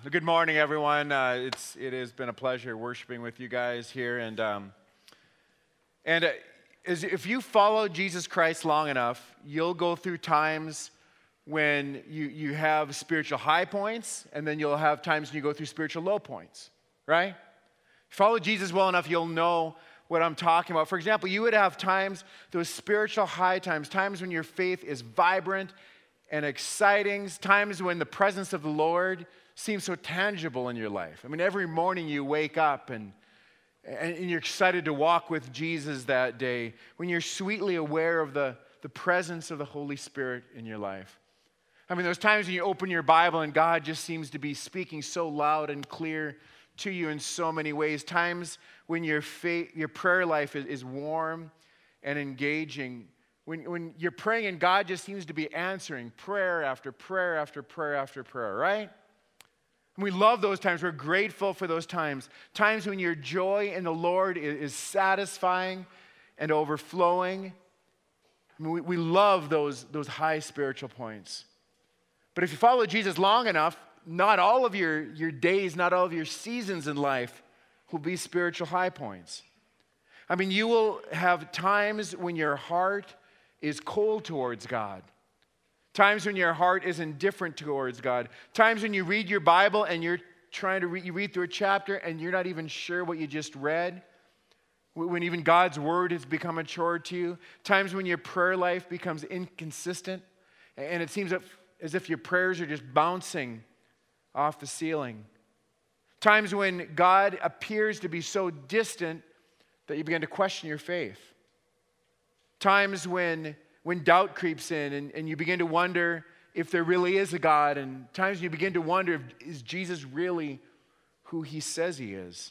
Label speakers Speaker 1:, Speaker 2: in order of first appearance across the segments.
Speaker 1: Good morning, everyone. It has been a pleasure worshiping with you guys here, if you follow Jesus Christ long enough, you'll go through times when you have spiritual high points, and then you'll have times when you go through spiritual low points, right? If you follow Jesus well enough, you'll know what I'm talking about. For example, you would have times, those spiritual high times, times when your faith is vibrant and exciting, times when the presence of the Lord seems so tangible in your life. I mean, every morning you wake up and you're excited to walk with Jesus that day, when you're sweetly aware of the presence of the Holy Spirit in your life. I mean, those times when you open your Bible and God just seems to be speaking so loud and clear to you in so many ways. Times when your prayer life is warm and engaging. When you're praying and God just seems to be answering prayer after prayer after prayer after prayer, right? And we love those times. We're grateful for those times. Times when your joy in the Lord is satisfying and overflowing. I mean, we love those high spiritual points. But if you follow Jesus long enough, not all of your days, not all of your seasons in life will be spiritual high points. I mean, you will have times when your heart is cold towards God. Times when your heart is indifferent towards God. Times when you read your Bible and you're trying to you read through a chapter and you're not even sure what you just read. When even God's word has become a chore to you. Times when your prayer life becomes inconsistent and it seems as if your prayers are just bouncing off the ceiling. Times when God appears to be so distant that you begin to question your faith. Times when doubt creeps in and you begin to wonder if there really is a God, and times you begin to wonder, is Jesus really who he says he is?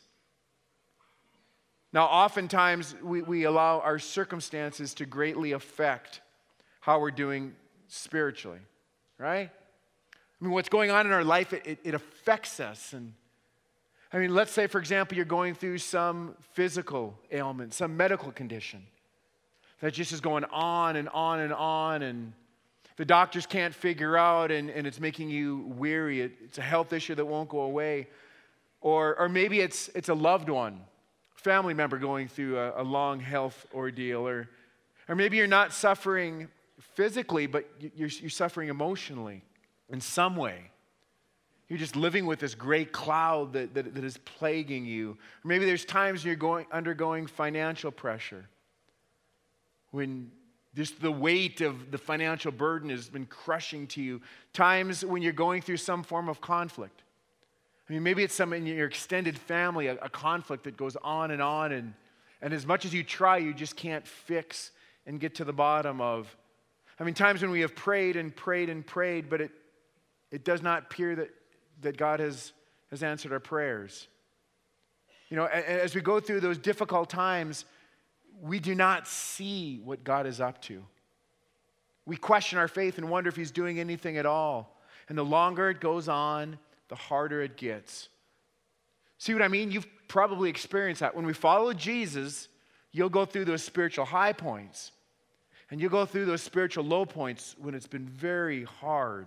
Speaker 1: Now, oftentimes we allow our circumstances to greatly affect how we're doing spiritually, right? I mean, what's going on in our life, it affects us. And I mean, let's say, for example, you're going through some physical ailment, some medical condition that just is going on and on and on, and the doctors can't figure out, and it's making you weary. It's a health issue that won't go away. Or maybe it's a loved one, family member going through a long health ordeal. Or maybe you're not suffering physically, but you're suffering emotionally in some way. You're just living with this great cloud that is plaguing you. Or maybe there's times you're undergoing financial pressure, when just the weight of the financial burden has been crushing to you. Times when you're going through some form of conflict. I mean, maybe it's some in your extended family, a conflict that goes on, and as much as you try, you just can't fix and get to the bottom of. I mean, times when we have prayed and prayed and prayed, but it does not appear that God has answered our prayers. You know, as we go through those difficult times, we do not see what God is up to. We question our faith and wonder if he's doing anything at all. And the longer it goes on, the harder it gets. See what I mean? You've probably experienced that. When we follow Jesus, you'll go through those spiritual high points. And you'll go through those spiritual low points when it's been very hard.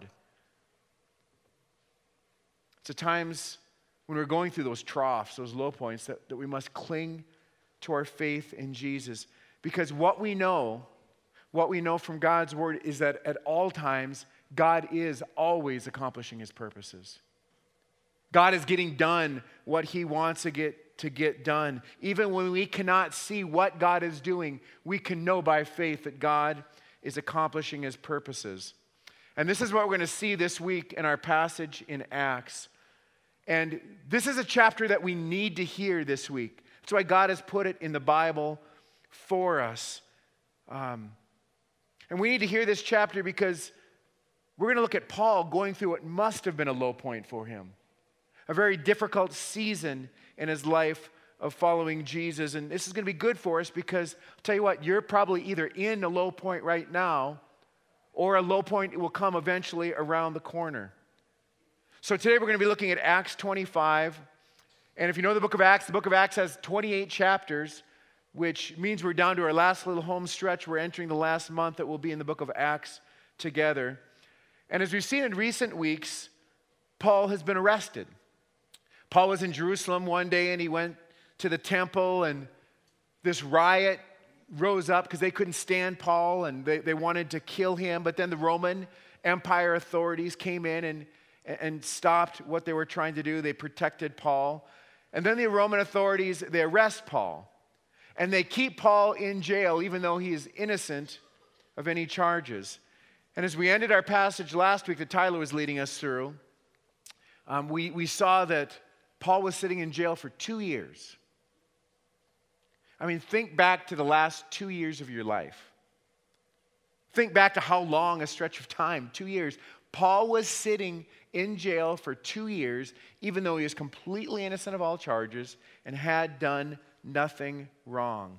Speaker 1: It's at times when we're going through those troughs, those low points, that we must cling to our faith in Jesus. Because what we know from God's word is that at all times, God is always accomplishing his purposes. God is getting done what he wants to get done. Even when we cannot see what God is doing, we can know by faith that God is accomplishing his purposes. And this is what we're going to see this week in our passage in Acts. And this is a chapter that we need to hear this week. That's why God has put it in the Bible for us. And we need to hear this chapter because we're going to look at Paul going through what must have been a low point for him. A very difficult season in his life of following Jesus. And this is going to be good for us because, I'll tell you what, you're probably either in a low point right now or a low point will come eventually around the corner. So today we're going to be looking at Acts 25. And if you know the book of Acts has 28 chapters, which means we're down to our last little home stretch. We're entering the last month that we'll be in the book of Acts together. And as we've seen in recent weeks, Paul has been arrested. Paul was in Jerusalem one day and he went to the temple, and this riot rose up because they couldn't stand Paul and they wanted to kill him. But then the Roman Empire authorities came in and stopped what they were trying to do. They protected Paul. And then the Roman authorities, they arrest Paul. And they keep Paul in jail even though he is innocent of any charges. And as we ended our passage last week that Tyler was leading us through, we saw that Paul was sitting in jail for 2 years. I mean, think back to the last 2 years of your life. Think back to how long a stretch of time, 2 years. Paul was sitting in jail for 2 years, even though he was completely innocent of all charges and had done nothing wrong.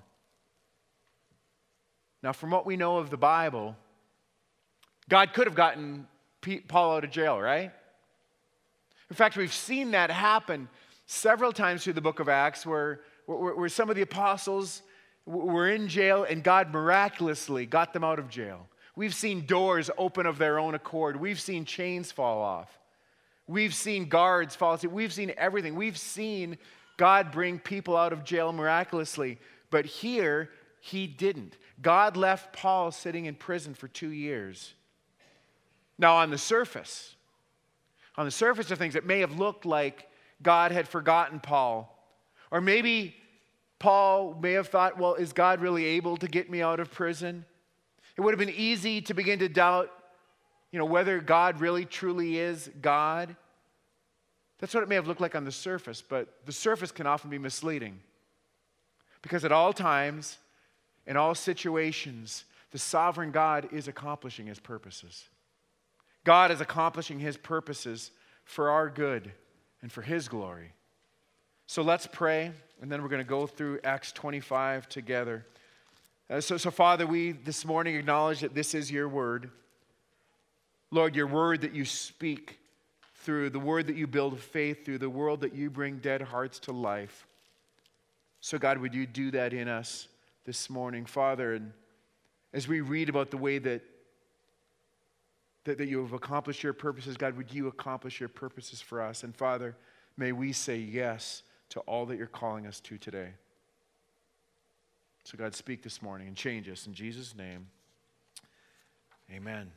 Speaker 1: Now, from what we know of the Bible, God could have gotten Paul out of jail, right? In fact, we've seen that happen several times through the book of Acts where some of the apostles were in jail and God miraculously got them out of jail. We've seen doors open of their own accord. We've seen chains fall off. We've seen guards fall asleep. We've seen everything. We've seen God bring people out of jail miraculously. But here, he didn't. God left Paul sitting in prison for 2 years. Now, on the surface of things, it may have looked like God had forgotten Paul. Or maybe Paul may have thought, well, is God really able to get me out of prison? It would have been easy to begin to doubt, whether God really truly is God. That's what it may have looked like on the surface, but the surface can often be misleading. Because at all times, in all situations, the sovereign God is accomplishing his purposes. God is accomplishing his purposes for our good and for his glory. So let's pray, and then we're going to go through Acts 25 together. So Father, we this morning acknowledge that this is your word. Lord, your word that you speak through, the word that you build faith through, the word that you bring dead hearts to life. So God, would you do that in us this morning, Father? And as we read about the way that you have accomplished your purposes, God, would you accomplish your purposes for us? And Father, may we say yes to all that you're calling us to today. So God, speak this morning and change us. In Jesus' name, amen.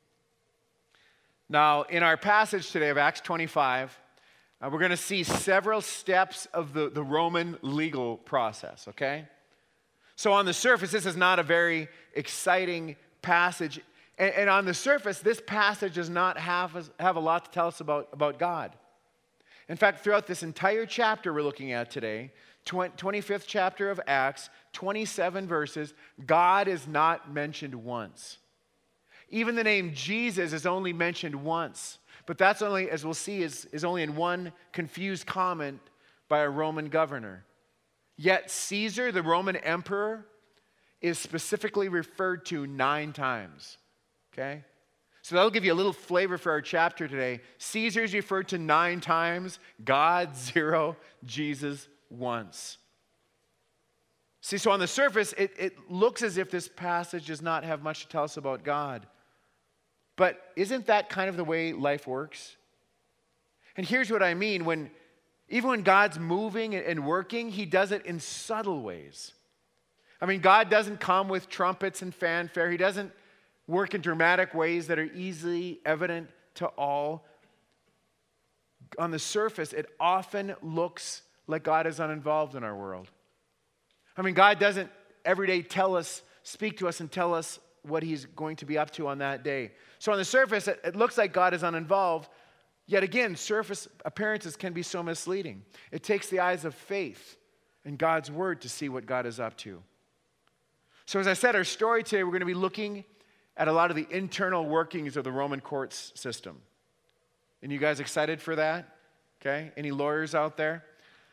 Speaker 1: Now, in our passage today of Acts 25, we're going to see several steps of the Roman legal process, okay? So on the surface, this is not a very exciting passage. And on the surface, this passage does not have a lot to tell us about God. In fact, throughout this entire chapter we're looking at today, 25th chapter of Acts, 27 verses, God is not mentioned once. Even the name Jesus is only mentioned once. But that's only, as we'll see, is only in one confused comment by a Roman governor. Yet Caesar, the Roman emperor, is specifically referred to 9 times. Okay? So that'll give you a little flavor for our chapter today. Caesar is referred to 9 times, God 0, Jesus once. See, so on the surface, it looks as if this passage does not have much to tell us about God. But isn't that kind of the way life works? And here's what I mean. Even when God's moving and working, he does it in subtle ways. I mean, God doesn't come with trumpets and fanfare. He doesn't work in dramatic ways that are easily evident to all. On the surface, it often looks like God is uninvolved in our world. I mean, God doesn't every day speak to us and tell us what he's going to be up to on that day. So on the surface, it looks like God is uninvolved. Yet again, surface appearances can be so misleading. It takes the eyes of faith and God's word to see what God is up to. So as I said, our story today, we're going to be looking at a lot of the internal workings of the Roman courts system. And you guys excited for that? Okay? Any lawyers out there?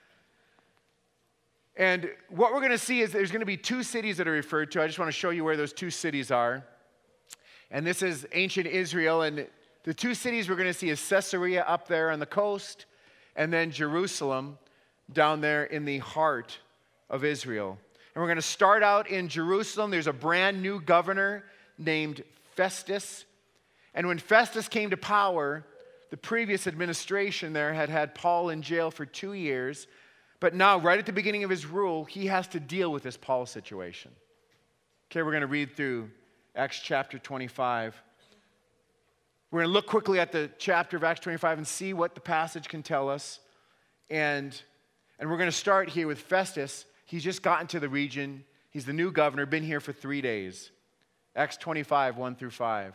Speaker 1: And what we're going to see is there's going to be 2 cities that are referred to. I just want to show you where those 2 cities are. And this is ancient Israel. And the 2 cities we're going to see is Caesarea up there on the coast, and then Jerusalem down there in the heart of Israel. And we're going to start out in Jerusalem. There's a brand new governor named Festus. And when Festus came to power, the previous administration there had had Paul in jail for 2 years, but now, right at the beginning of his rule, he has to deal with this Paul situation. Okay, we're going to read through Acts chapter 25. We're going to look quickly at the chapter of Acts 25 and see what the passage can tell us. And we're going to start here with Festus. He's just gotten to the region. He's the new governor, been here for 3 days. Acts 25, 1 through 5. It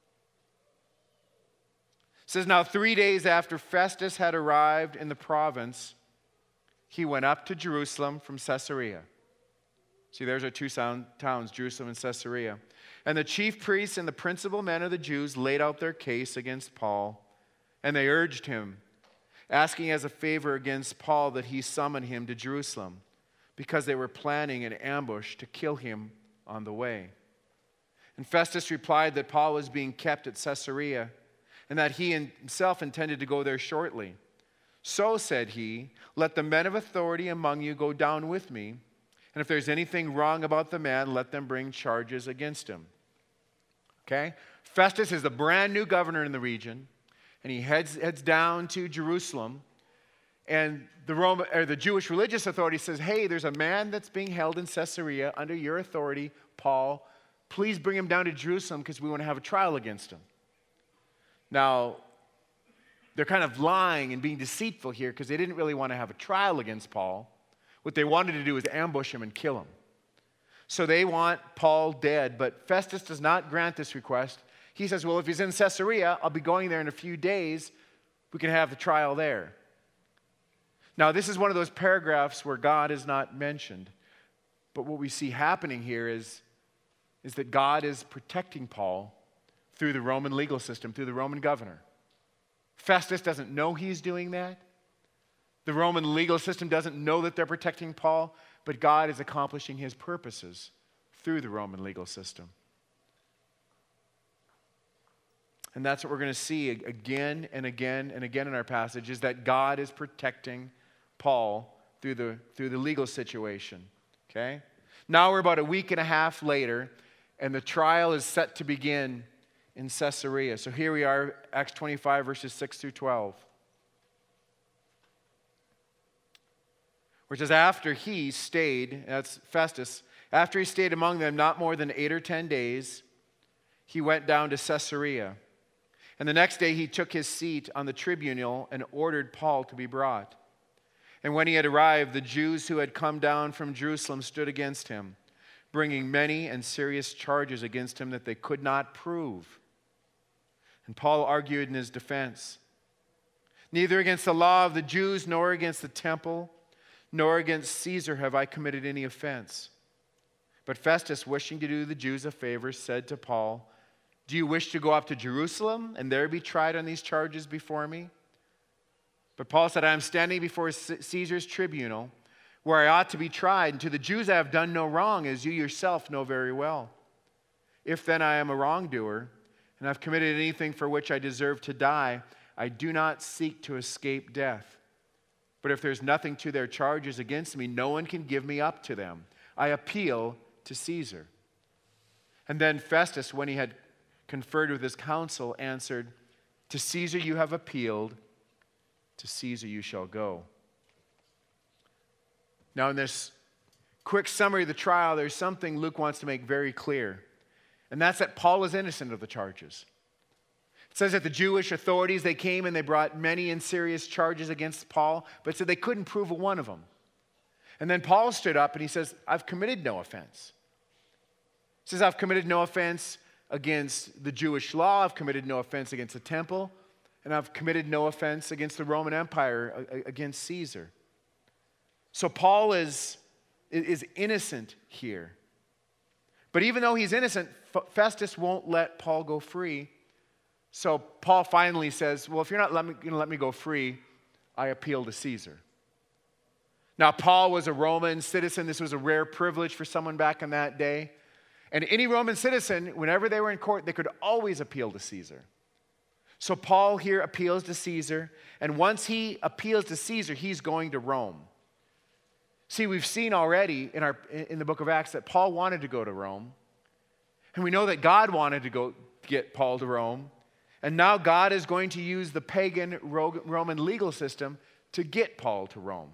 Speaker 1: says, now 3 days after Festus had arrived in the province, he went up to Jerusalem from Caesarea. See, there's our two towns, Jerusalem and Caesarea. And the chief priests and the principal men of the Jews laid out their case against Paul, and they urged him, asking as a favor against Paul that he summon him to Jerusalem, because they were planning an ambush to kill him on the way. And Festus replied that Paul was being kept at Caesarea, and that he himself intended to go there shortly. So, said he, let the men of authority among you go down with me, and if there's anything wrong about the man, let them bring charges against him. Okay? Festus is the brand new governor in the region, and he heads down to Jerusalem, and the Jewish religious authority says, hey, there's a man that's being held in Caesarea under your authority, Paul. Please bring him down to Jerusalem because we want to have a trial against him. Now, they're kind of lying and being deceitful here because they didn't really want to have a trial against Paul. What they wanted to do was ambush him and kill him. So they want Paul dead, but Festus does not grant this request. He says, well, if he's in Caesarea, I'll be going there in a few days. We can have the trial there. Now, this is one of those paragraphs where God is not mentioned. But what we see happening here is that God is protecting Paul through the Roman legal system, through the Roman governor. Festus doesn't know he's doing that. The Roman legal system doesn't know that they're protecting Paul, but God is accomplishing his purposes through the Roman legal system. And that's what we're going to see again and again and again in our passage, is that God is protecting Paul through the legal situation. Okay? Now we're about a week and a half later, and the trial is set to begin in Caesarea. So here we are, Acts 25, verses 6 through 12. Which is after he stayed, that's Festus, after he stayed among them not more than 8 or 10 days, he went down to Caesarea. And the next day he took his seat on the tribunal and ordered Paul to be brought. And when he had arrived, the Jews who had come down from Jerusalem stood against him, bringing many and serious charges against him that they could not prove. And Paul argued in his defense, neither against the law of the Jews nor against the temple, nor against Caesar have I committed any offense. But Festus, wishing to do the Jews a favor, said to Paul, do you wish to go up to Jerusalem and there be tried on these charges before me? But Paul said, I am standing before Caesar's tribunal, where I ought to be tried, and to the Jews I have done no wrong, as you yourself know very well. If then I am a wrongdoer, and I've committed anything for which I deserve to die, I do not seek to escape death. But if there's nothing to their charges against me, no one can give me up to them. I appeal to Caesar. And then Festus, when he had conferred with his council, answered, to Caesar you have appealed, to Caesar you shall go. Now in this quick summary of the trial, there's something Luke wants to make very clear. And that's that Paul is innocent of the charges. It says that the Jewish authorities, they came and they brought many and serious charges against Paul, but said they couldn't prove one of them. And then Paul stood up and he says, I've committed no offense. He says, I've committed no offense against the Jewish law, I've committed no offense against the temple, and I've committed no offense against the Roman Empire, against Caesar. So Paul is innocent here. But even though he's innocent, Festus won't let Paul go free. So Paul finally says, well, if you're not going to let me go free, I appeal to Caesar. Now, Paul was a Roman citizen. This was a rare privilege for someone back in that day. And any Roman citizen, whenever they were in court, they could always appeal to Caesar. So Paul here appeals to Caesar. And once he appeals to Caesar, he's going to Rome. See, we've seen already in the book of Acts that Paul wanted to go to Rome. And we know that God wanted to go get Paul to Rome. And now God is going to use the pagan Roman legal system to get Paul to Rome.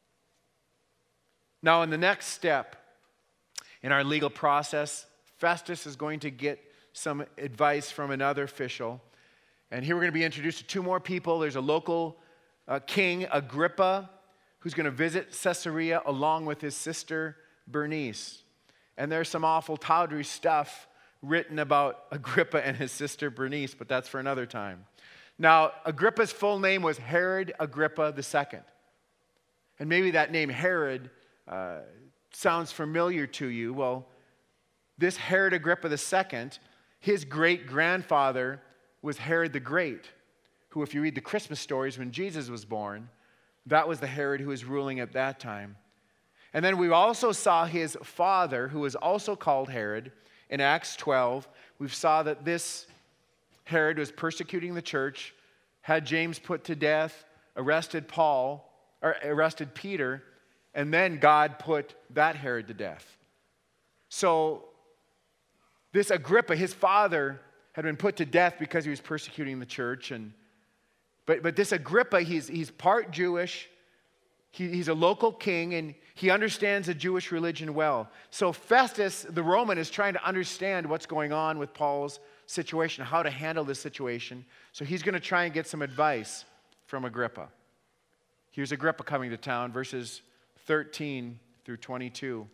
Speaker 1: Now, in the next step in our legal process, Festus is going to get some advice from another official. And here we're going to be introduced to two more people. There's a local king, Agrippa, who's going to visit Caesarea along with his sister, Bernice. And there's some awful tawdry stuff written about Agrippa and his sister, Bernice, but that's for another time. Now, Agrippa's full name was Herod Agrippa II. And maybe that name Herod sounds familiar to you. Well, this Herod Agrippa II, his great-grandfather was Herod the Great, who, if you read the Christmas stories when Jesus was born, that was the Herod who was ruling at that time. And then we also saw his father, who was also called Herod, in Acts 12. We saw that this Herod was persecuting the church, had James put to death, arrested Peter, and then God put that Herod to death. So this Agrippa, his father, had been put to death because he was persecuting the church. But this Agrippa, he's part Jewish. He's a local king, and he understands the Jewish religion well. So Festus, the Roman, is trying to understand what's going on with Paul's situation, how to handle this situation. So he's going to try and get some advice from Agrippa. Here's Agrippa coming to town, verses 13 through 22.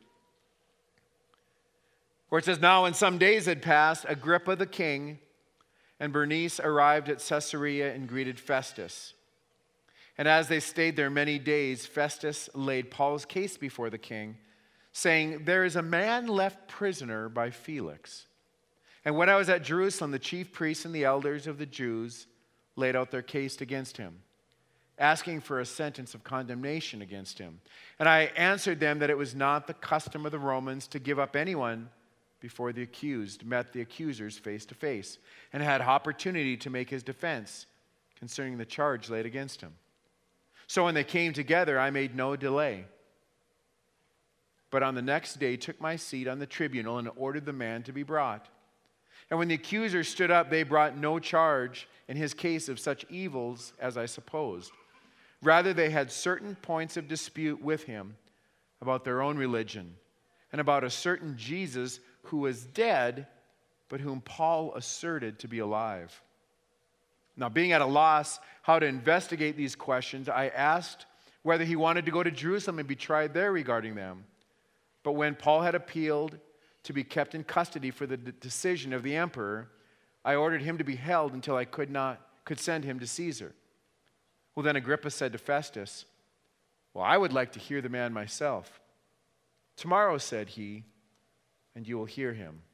Speaker 1: Where it says, "Now when some days had passed, Agrippa the king and Bernice arrived at Caesarea and greeted Festus. And as they stayed there many days, Festus laid Paul's case before the king, saying, 'There is a man left prisoner by Felix. And when I was at Jerusalem, the chief priests and the elders of the Jews laid out their case against him, asking for a sentence of condemnation against him. And I answered them that it was not the custom of the Romans to give up anyone before the accused met the accusers face to face and had opportunity to make his defense concerning the charge laid against him. So when they came together, I made no delay, but on the next day took my seat on the tribunal and ordered the man to be brought. And when the accusers stood up, they brought no charge in his case of such evils as I supposed. Rather, they had certain points of dispute with him about their own religion and about a certain Jesus who was dead, but whom Paul asserted to be alive. Now, being at a loss how to investigate these questions, I asked whether he wanted to go to Jerusalem and be tried there regarding them. But when Paul had appealed to be kept in custody for the decision of the emperor, I ordered him to be held until I could send him to Caesar. Well, then Agrippa said to Festus, 'Well, I would like to hear the man myself.' 'Tomorrow,' said he, 'and you will hear him.'"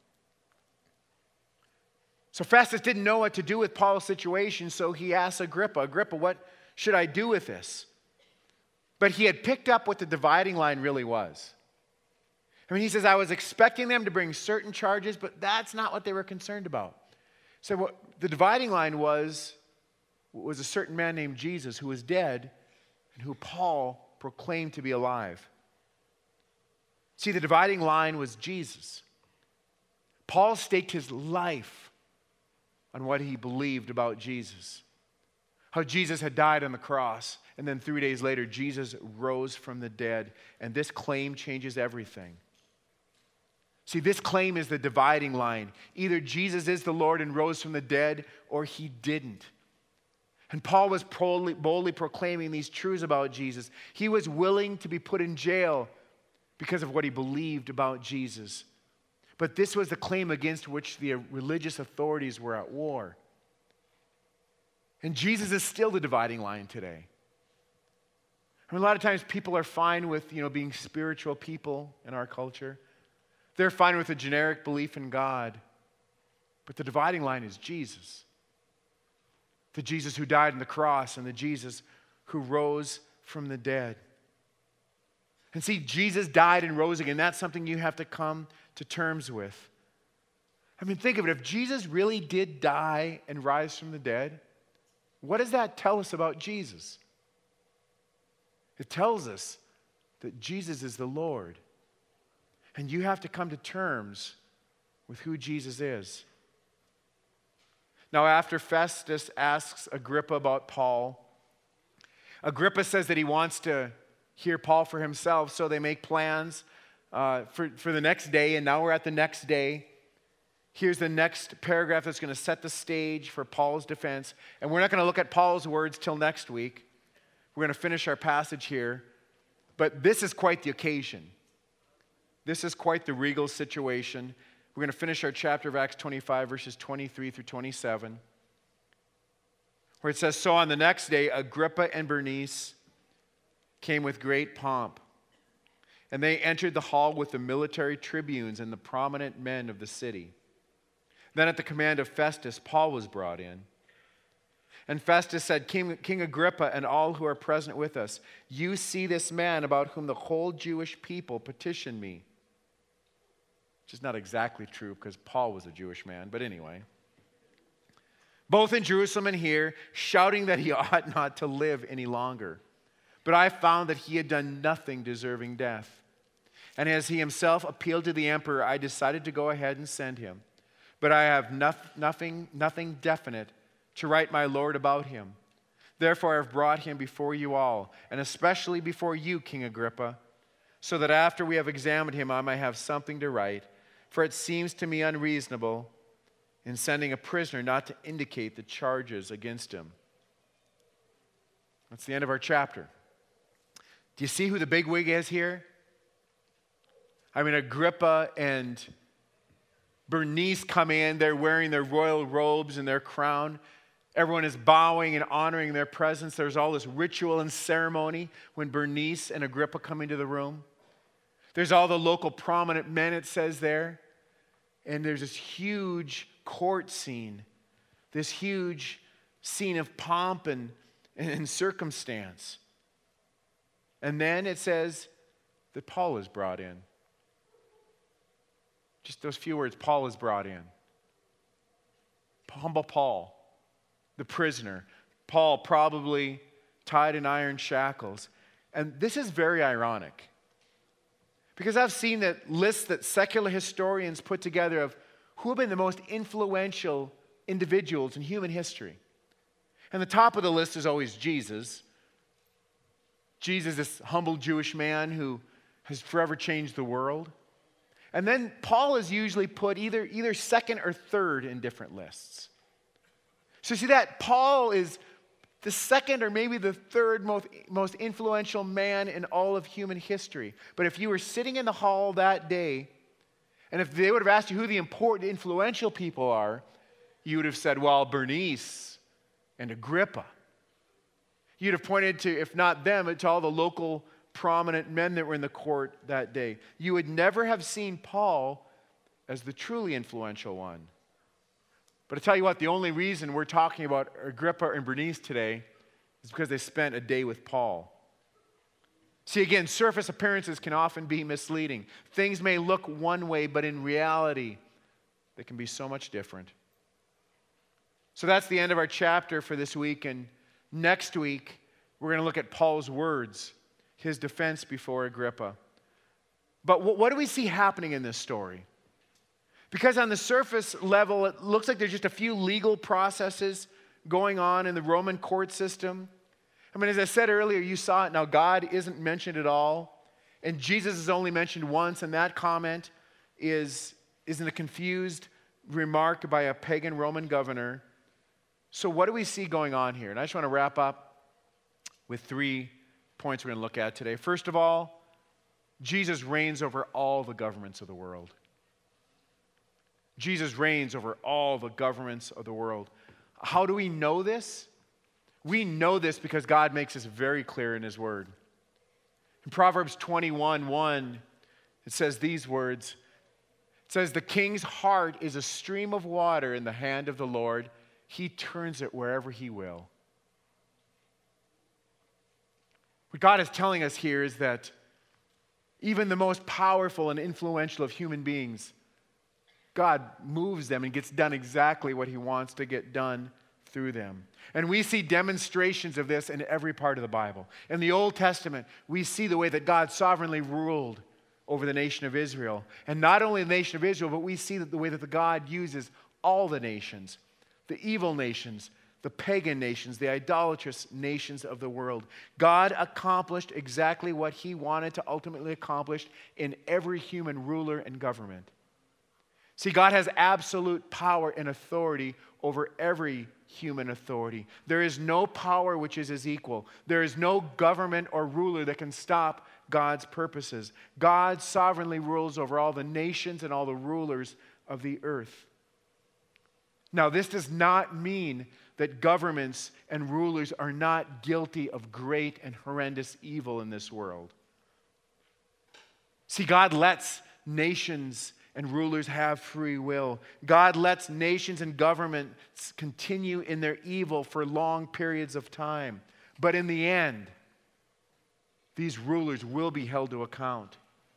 Speaker 1: So Festus didn't know what to do with Paul's situation, so he asked Agrippa, "Agrippa, what should I do with this?" But he had picked up what the dividing line really was. I mean, he says, "I was expecting them to bring certain charges, but that's not what they were concerned about." So what the dividing line was a certain man named Jesus who was dead and who Paul proclaimed to be alive. See, the dividing line was Jesus. Paul staked his life on what he believed about Jesus. How Jesus had died on the cross, and then 3 days later, Jesus rose from the dead, and this claim changes everything. See, this claim is the dividing line. Either Jesus is the Lord and rose from the dead, or he didn't. And Paul was boldly proclaiming these truths about Jesus. He was willing to be put in jail because of what he believed about Jesus. But this was the claim against which the religious authorities were at war. And Jesus is still the dividing line today. I mean, a lot of times people are fine with, being spiritual people in our culture. They're fine with a generic belief in God. But the dividing line is Jesus. The Jesus who died on the cross and the Jesus who rose from the dead. And see, Jesus died and rose again. That's something you have to come to terms with. I mean, think of it. If Jesus really did die and rise from the dead, what does that tell us about Jesus? It tells us that Jesus is the Lord. And you have to come to terms with who Jesus is. Now, after Festus asks Agrippa about Paul, Agrippa says that he wants to hear Paul for himself, so they make plans for the next day, and now we're at the next day. Here's the next paragraph that's going to set the stage for Paul's defense. And we're not going to look at Paul's words till next week. We're going to finish our passage here. But this is quite the occasion. This is quite the regal situation. We're going to finish our chapter of Acts 25, verses 23 through 27, where it says, "So on the next day, Agrippa and Bernice came with great pomp, and they entered the hall with the military tribunes and the prominent men of the city. Then at the command of Festus, Paul was brought in. And Festus said, King Agrippa and all who are present with us, you see this man about whom the whole Jewish people petitioned me." Which is not exactly true because Paul was a Jewish man, but anyway. "Both in Jerusalem and here, shouting that he ought not to live any longer. But I found that he had done nothing deserving death. And as he himself appealed to the emperor, I decided to go ahead and send him. But I have nothing definite to write my Lord about him. Therefore I have brought him before you all, and especially before you, King Agrippa, so that after we have examined him, I may have something to write. For it seems to me unreasonable in sending a prisoner not to indicate the charges against him." That's the end of our chapter. Do you see who the bigwig is here? I mean, Agrippa and Bernice come in. They're wearing their royal robes and their crown. Everyone is bowing and honoring their presence. There's all this ritual and ceremony when Bernice and Agrippa come into the room. There's all the local prominent men, it says there. And there's this huge court scene, this huge scene of pomp and circumstance. And then it says that Paul is brought in. Just those few words, Paul is brought in. Humble Paul, the prisoner. Paul probably tied in iron shackles. And this is very ironic. Because I've seen that lists that secular historians put together of who have been the most influential individuals in human history. And the top of the list is always Jesus. Jesus, this humble Jewish man who has forever changed the world. And then Paul is usually put either second or third in different lists. So see that Paul is the second or maybe the third most influential man in all of human history. But if you were sitting in the hall that day, and if they would have asked you who the important, influential people are, you would have said, well, Bernice and Agrippa. You'd have pointed to, if not them, to all the local prominent men that were in the court that day. You would never have seen Paul as the truly influential one. But I tell you what, the only reason we're talking about Agrippa and Bernice today is because they spent a day with Paul. See, again, surface appearances can often be misleading. Things may look one way, but in reality, they can be so much different. So that's the end of our chapter for this week, and next week, we're going to look at Paul's words, his defense before Agrippa. But what do we see happening in this story? Because on the surface level, it looks like there's just a few legal processes going on in the Roman court system. I mean, as I said earlier, you saw it. Now, God isn't mentioned at all, and Jesus is only mentioned once, and that comment is in a confused remark by a pagan Roman governor. So what do we see going on here? And I just want to wrap up with 3 points we're going to look at today. First of all, Jesus reigns over all the governments of the world. Jesus reigns over all the governments of the world. How do we know this? We know this because God makes this very clear in His Word. In Proverbs 21:1, it says these words. It says, "The king's heart is a stream of water in the hand of the Lord. He turns it wherever He will." What God is telling us here is that even the most powerful and influential of human beings, God moves them and gets done exactly what He wants to get done through them. And we see demonstrations of this in every part of the Bible. In the Old Testament, we see the way that God sovereignly ruled over the nation of Israel. And not only the nation of Israel, but we see that the way that God uses all the nations the evil nations, the pagan nations, the idolatrous nations of the world. God accomplished exactly what he wanted to ultimately accomplish in every human ruler and government. See, God has absolute power and authority over every human authority. There is no power which is his equal. There is no government or ruler that can stop God's purposes. God sovereignly rules over all the nations and all the rulers of the earth. Now, this does not mean that governments and rulers are not guilty of great and horrendous evil in this world. See, God lets nations and rulers have free will. God lets nations and governments continue in their evil for long periods of time. But in the end, these rulers will be held to account.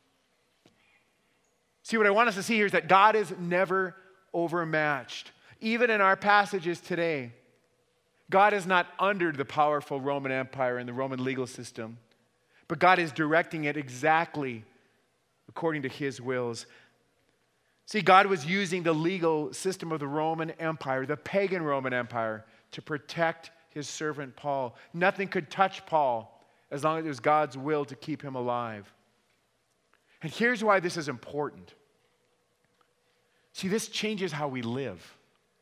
Speaker 1: See, what I want us to see here is that God is never overmatched. Even in our passages today, God is not under the powerful Roman Empire and the Roman legal system, but God is directing it exactly according to his wills. See, God was using the legal system of the Roman Empire, the pagan Roman Empire, to protect his servant Paul. Nothing could touch Paul as long as it was God's will to keep him alive. And here's why this is important. See, this changes how we live.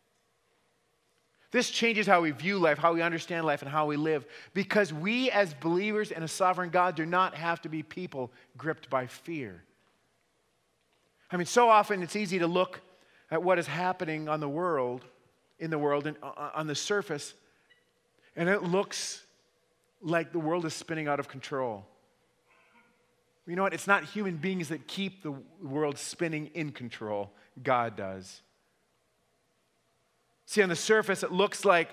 Speaker 1: This changes how we view life, how we understand life, and how we live. Because we as believers in a sovereign God do not have to be people gripped by fear. I mean, so often it's easy to look at what is happening in the world, and on the surface, and it looks like the world is spinning out of control. You know what? It's not human beings that keep the world spinning in control. God does. See, on the surface, it looks like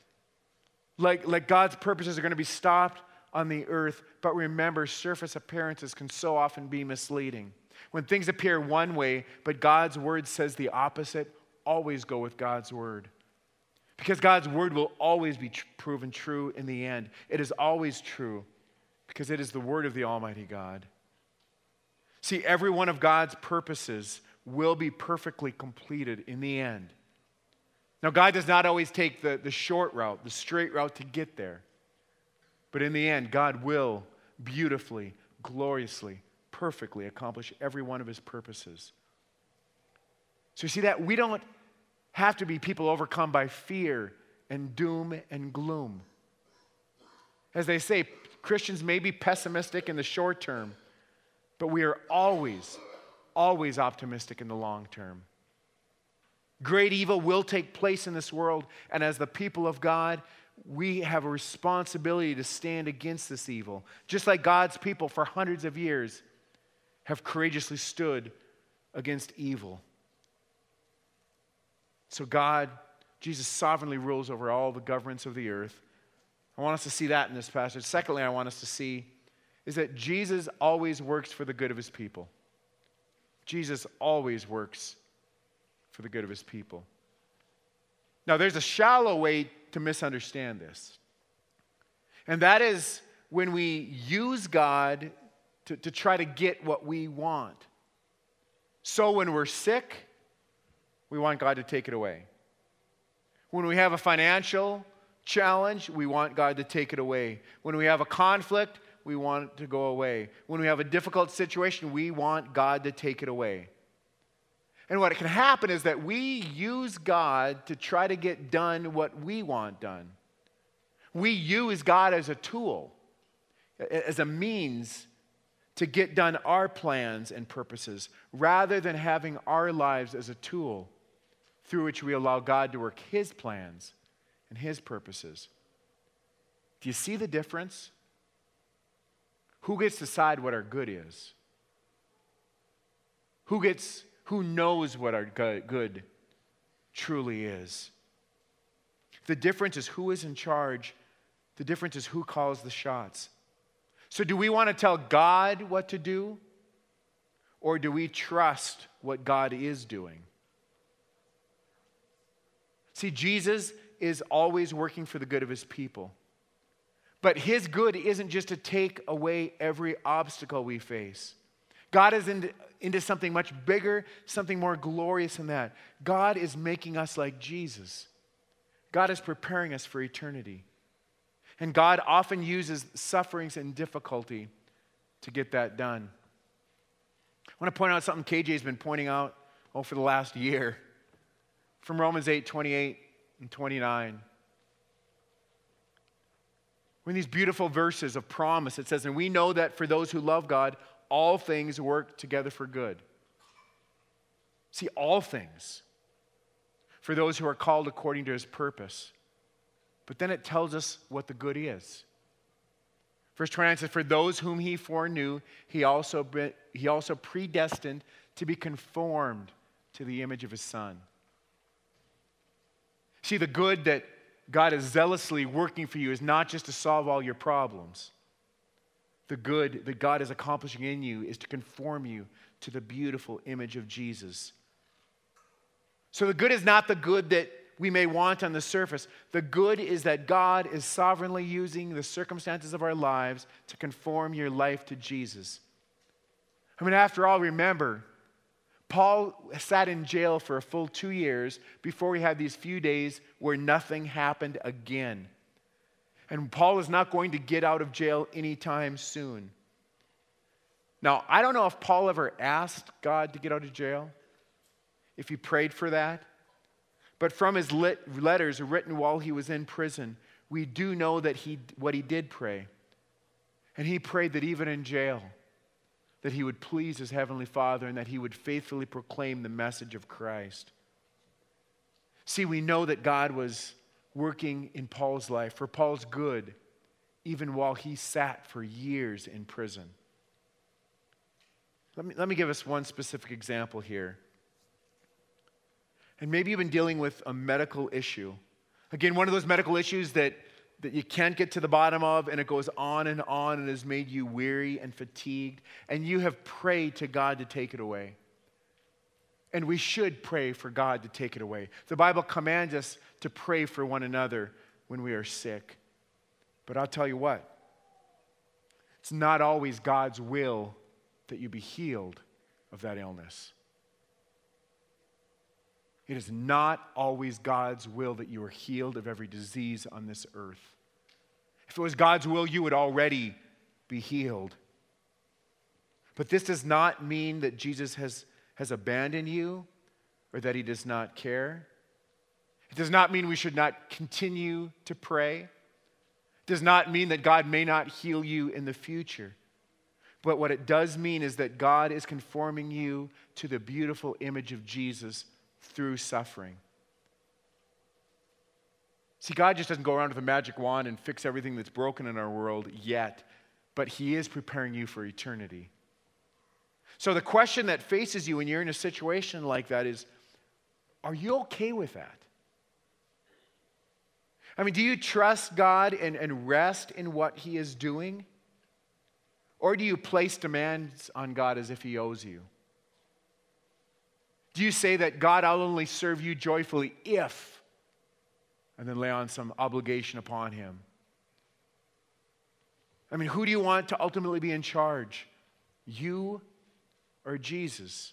Speaker 1: God's purposes are going to be stopped on the earth. But remember, surface appearances can so often be misleading. When things appear one way, but God's word says the opposite, always go with God's word. Because God's word will always be proven true in the end. It is always true because it is the word of the Almighty God. See, every one of God's purposes will be perfectly completed in the end. Now, God does not always take the short route, the straight route to get there. But in the end, God will beautifully, gloriously, perfectly accomplish every one of his purposes. So you see that? We don't have to be people overcome by fear and doom and gloom. As they say, Christians may be pessimistic in the short term, but we are always, always optimistic in the long term. Great evil will take place in this world, and as the people of God, we have a responsibility to stand against this evil. Just like God's people for hundreds of years have courageously stood against evil. So Jesus sovereignly rules over all the governments of the earth. I want us to see that in this passage. Secondly, I want us to see is that Jesus always works for the good of his people. Jesus always works for the good of his people. Now, there's a shallow way to misunderstand this. And that is when we use God to try to get what we want. So when we're sick, we want God to take it away. When we have a financial challenge, we want God to take it away. When we have a conflict, we want it to go away. When we have a difficult situation, we want God to take it away. And what can happen is that we use God to try to get done what we want done. We use God as a tool, as a means to get done our plans and purposes, rather than having our lives as a tool through which we allow God to work his plans and his purposes. Do you see the difference? Who gets to decide what our good is? Who knows what our good truly is? The difference is who is in charge. The difference is who calls the shots. So do we want to tell God what to do? Or do we trust what God is doing? See, Jesus is always working for the good of his people. But his good isn't just to take away every obstacle we face. God is into something much bigger, something more glorious than that. God is making us like Jesus. God is preparing us for eternity. And God often uses sufferings and difficulty to get that done. I want to point out something KJ's been pointing out for the last year from Romans 8:28 and 29. We're in these beautiful verses of promise. It says, and we know that for those who love God, all things work together for good. See, all things. For those who are called according to his purpose. But then it tells us what the good is. Verse 29 says, for those whom he foreknew, he also predestined to be conformed to the image of his Son. See, the good that God is zealously working for you is not just to solve all your problems. The good that God is accomplishing in you is to conform you to the beautiful image of Jesus. So the good is not the good that we may want on the surface. The good is that God is sovereignly using the circumstances of our lives to conform your life to Jesus. I mean, after all, remember, Paul sat in jail for a full 2 years before he had these few days where nothing happened again. And Paul is not going to get out of jail anytime soon. Now, I don't know if Paul ever asked God to get out of jail, if he prayed for that. But from his letters written while he was in prison, we do know that what he did pray. And he prayed that even in jail, that he would please his heavenly Father and that he would faithfully proclaim the message of Christ. See, we know that God was working in Paul's life for Paul's good, even while he sat for years in prison. Let me give us one specific example here. And maybe you've been dealing with a medical issue. Again, one of those medical issues that you can't get to the bottom of, and it goes on and has made you weary and fatigued, and you have prayed to God to take it away. And we should pray for God to take it away. The Bible commands us to pray for one another when we are sick. But I'll tell you what, it's not always God's will that you be healed of that illness. It is not always God's will that you are healed of every disease on this earth. If it was God's will, you would already be healed. But this does not mean that Jesus has abandoned you or that he does not care. It does not mean we should not continue to pray. It does not mean that God may not heal you in the future. But what it does mean is that God is conforming you to the beautiful image of Jesus through suffering. See, God just doesn't go around with a magic wand and fix everything that's broken in our world yet, but he is preparing you for eternity. So the question that faces you when you're in a situation like that is, are you okay with that? I mean, do you trust God and rest in what he is doing? Or do you place demands on God as if he owes you? Do you say that God, I'll only serve you joyfully if, and then lay on some obligation upon him? I mean, who do you want to ultimately be in charge? You or Jesus?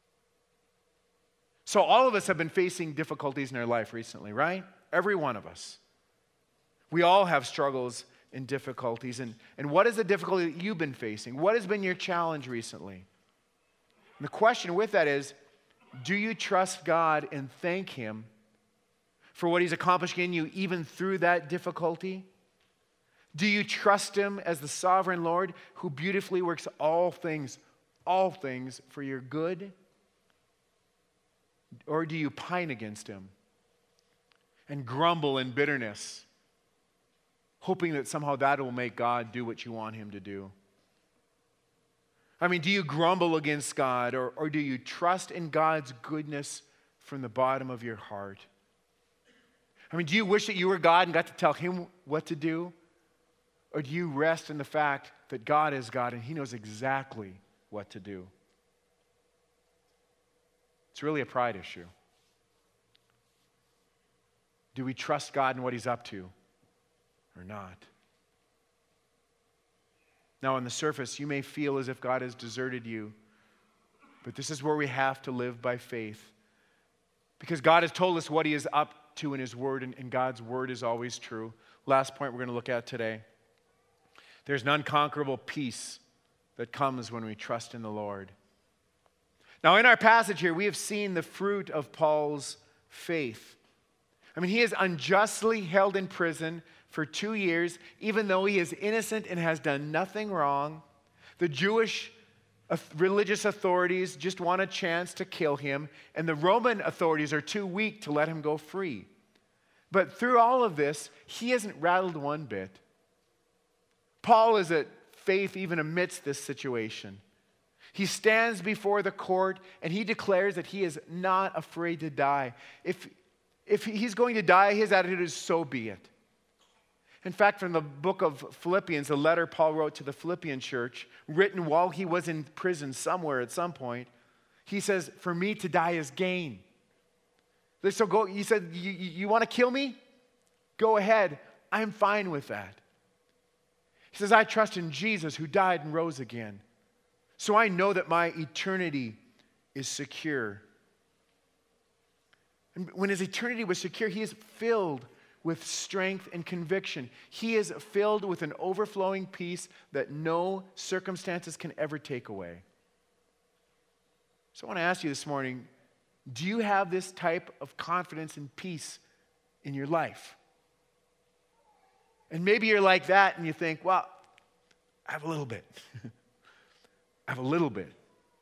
Speaker 1: So all of us have been facing difficulties in our life recently, right? Every one of us. We all have struggles and difficulties. And what is the difficulty that you've been facing? What has been your challenge recently? And the question with that is, do you trust God and thank him for what he's accomplishing in you even through that difficulty? Do you trust him as the sovereign Lord who beautifully works all things for your good? Or do you pine against him and grumble in bitterness, hoping that somehow that will make God do what you want him to do? I mean, do you grumble against God or do you trust in God's goodness from the bottom of your heart? I mean, do you wish that you were God and got to tell him what to do? Or do you rest in the fact that God is God and he knows exactly what to do? It's really a pride issue. Do we trust God in what he's up to or not? Now, on the surface, you may feel as if God has deserted you, but this is where we have to live by faith. Because God has told us what he is up to in His Word, and God's Word is always true. Last point we're going to look at today. There's an unconquerable peace that comes when we trust in the Lord. Now, in our passage here, we have seen the fruit of Paul's faith. I mean, he is unjustly held in prison for 2 years, even though he is innocent and has done nothing wrong. The Jewish religious authorities just want a chance to kill him, and the Roman authorities are too weak to let him go free. But through all of this, he isn't rattled one bit. Paul is at faith even amidst this situation. He stands before the court and he declares that he is not afraid to die. If he's going to die, his attitude is, so be it. In fact, from the book of Philippians, a letter Paul wrote to the Philippian church, written while he was in prison somewhere at some point, he says, for me to die is gain. So go, he said, you want to kill me? Go ahead. I'm fine with that. He says, I trust in Jesus who died and rose again. So I know that my eternity is secure. And when his eternity was secure, he is filled with strength and conviction. He is filled with an overflowing peace that no circumstances can ever take away. So I want to ask you this morning, do you have this type of confidence and peace in your life? And maybe you're like that and you think, well, I have a little bit. I have a little bit.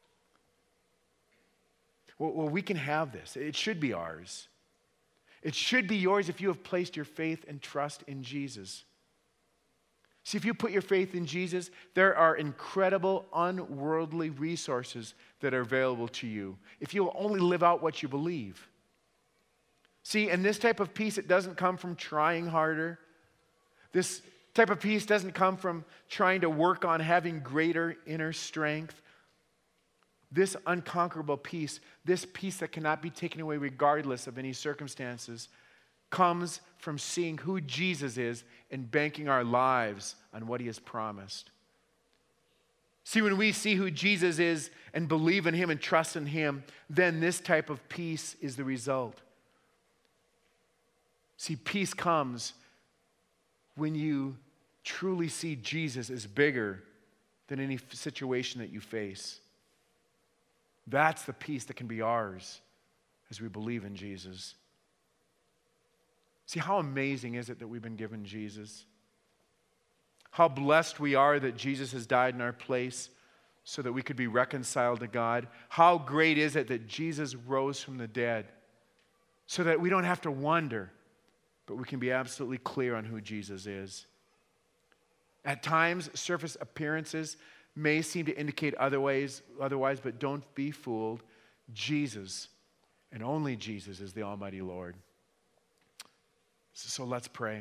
Speaker 1: Well, we can have this. It should be ours. It should be yours if you have placed your faith and trust in Jesus. See, if you put your faith in Jesus, there are incredible, unworldly resources that are available to you if you'll only live out what you believe. See, and this type of peace, it doesn't come from trying harder. This type of peace doesn't come from trying to work on having greater inner strength. This unconquerable peace, this peace that cannot be taken away regardless of any circumstances, comes from seeing who Jesus is and banking our lives on what He has promised. See, when we see who Jesus is and believe in Him and trust in Him, then this type of peace is the result. See, peace comes when you truly see Jesus as bigger than any situation that you face. That's the peace that can be ours as we believe in Jesus. See, how amazing is it that we've been given Jesus? How blessed we are that Jesus has died in our place so that we could be reconciled to God. How great is it that Jesus rose from the dead so that we don't have to wonder, but we can be absolutely clear on who Jesus is. At times, surface appearances may seem to indicate otherwise, but don't be fooled. Jesus, and only Jesus, is the Almighty Lord. So let's pray.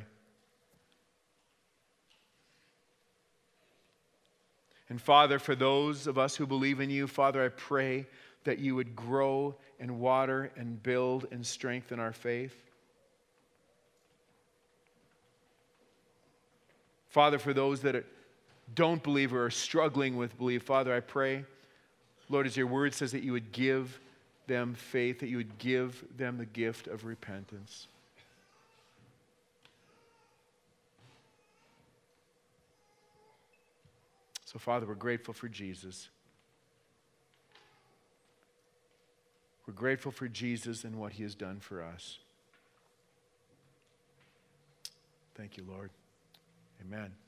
Speaker 1: And Father, for those of us who believe in You, Father, I pray that You would grow and water and build and strengthen our faith. Father, for those that don't believe or are struggling with belief, Father, I pray, Lord, as Your word says, that You would give them faith, that You would give them the gift of repentance. So, Father, we're grateful for Jesus. We're grateful for Jesus and what He has done for us. Thank You, Lord. Amen.